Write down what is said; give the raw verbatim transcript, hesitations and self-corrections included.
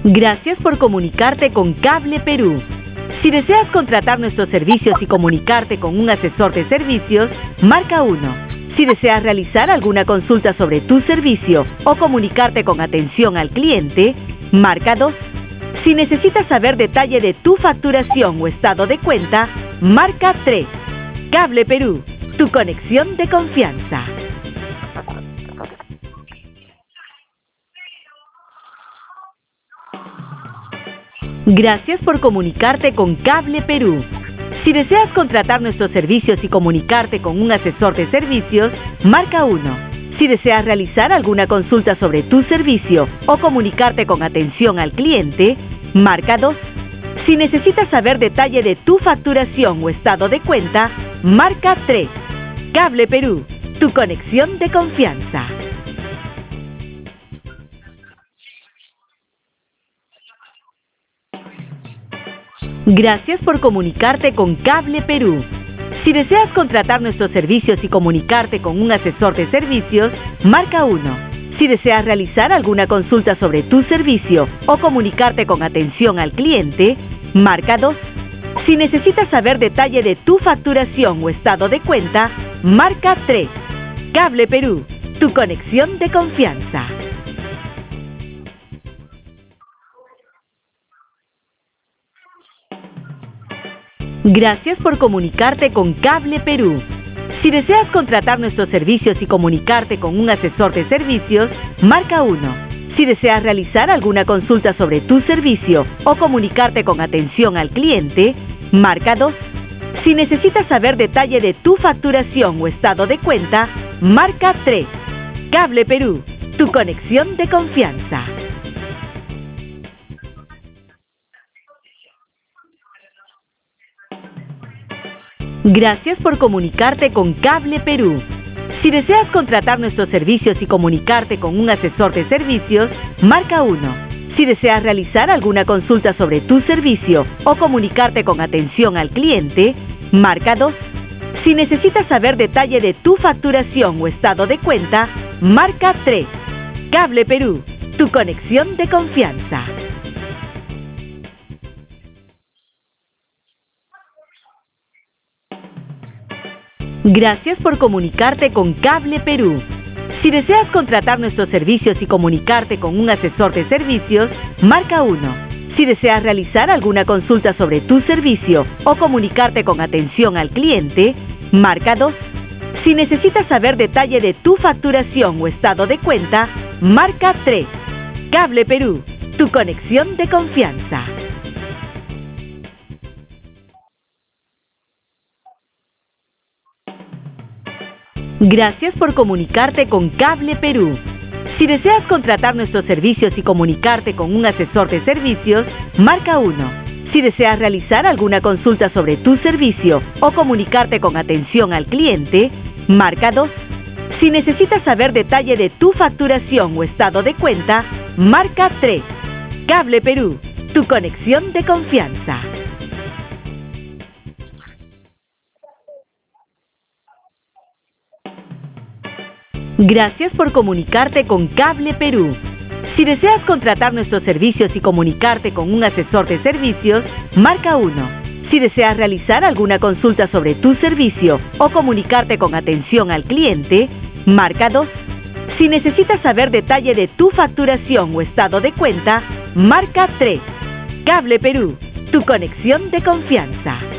Gracias por comunicarte con Cable Perú. Si deseas contratar nuestros servicios y comunicarte con un asesor de servicios, marca uno. Si deseas realizar alguna consulta sobre tu servicio o comunicarte con atención al cliente, marca dos. Si necesitas saber detalle de tu facturación o estado de cuenta, marca tres. Cable Perú, tu conexión de confianza. Gracias por comunicarte con Cable Perú. Si deseas contratar nuestros servicios y comunicarte con un asesor de servicios, marca uno. Si deseas realizar alguna consulta sobre tu servicio o comunicarte con atención al cliente, marca dos. Si necesitas saber detalle de tu facturación o estado de cuenta, marca tres. Cable Perú, tu conexión de confianza. Gracias por comunicarte con Cable Perú. Si deseas contratar nuestros servicios y comunicarte con un asesor de servicios, marca uno. Si deseas realizar alguna consulta sobre tu servicio o comunicarte con atención al cliente, marca dos. Si necesitas saber detalle de tu facturación o estado de cuenta, marca tres. Cable Perú, tu conexión de confianza. Gracias por comunicarte con Cable Perú. Si deseas contratar nuestros servicios y comunicarte con un asesor de servicios, marca uno. Si deseas realizar alguna consulta sobre tu servicio o comunicarte con atención al cliente, marca dos. Si necesitas saber detalle de tu facturación o estado de cuenta, marca tres. Cable Perú, tu conexión de confianza. Gracias por comunicarte con Cable Perú. Si deseas contratar nuestros servicios y comunicarte con un asesor de servicios, marca uno. Si deseas realizar alguna consulta sobre tu servicio o comunicarte con atención al cliente, marca dos. Si necesitas saber detalle de tu facturación o estado de cuenta, marca tres. Cable Perú, tu conexión de confianza. Gracias por comunicarte con Cable Perú. Si deseas contratar nuestros servicios y comunicarte con un asesor de servicios, marca uno. Si deseas realizar alguna consulta sobre tu servicio o comunicarte con atención al cliente, marca dos. Si necesitas saber detalle de tu facturación o estado de cuenta, marca tres. Cable Perú, tu conexión de confianza. Gracias por comunicarte con Cable Perú. Si deseas contratar nuestros servicios y comunicarte con un asesor de servicios, marca uno. Si deseas realizar alguna consulta sobre tu servicio o comunicarte con atención al cliente, marca dos. Si necesitas saber detalle de tu facturación o estado de cuenta, marca tres. Cable Perú, tu conexión de confianza. Gracias por comunicarte con Cable Perú. Si deseas contratar nuestros servicios y comunicarte con un asesor de servicios, marca uno. Si deseas realizar alguna consulta sobre tu servicio o comunicarte con atención al cliente, marca dos. Si necesitas saber detalle de tu facturación o estado de cuenta, marca tres. Cable Perú, tu conexión de confianza.